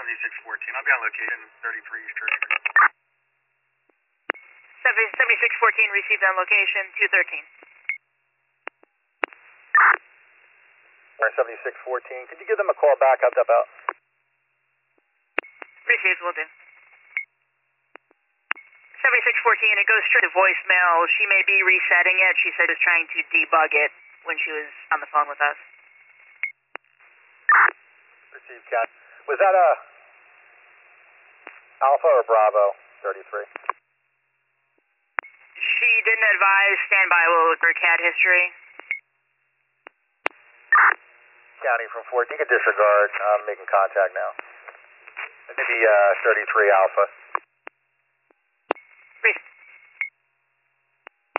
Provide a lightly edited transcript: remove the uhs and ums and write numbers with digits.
7614. I'll be on location 33 East Church Street. 7614 received on location 213. 7614, could you give them a call back? How's that about? Received, will do. 7614, it goes straight to voicemail. She may be resetting it. She said she was trying to debug it when she was on the phone with us. Received, Cat. Was that a Alpha or Bravo 33? She didn't advise standby will look for CAD history. County from 14, you can disregard. I'm making contact now. Maybe 33 Alpha.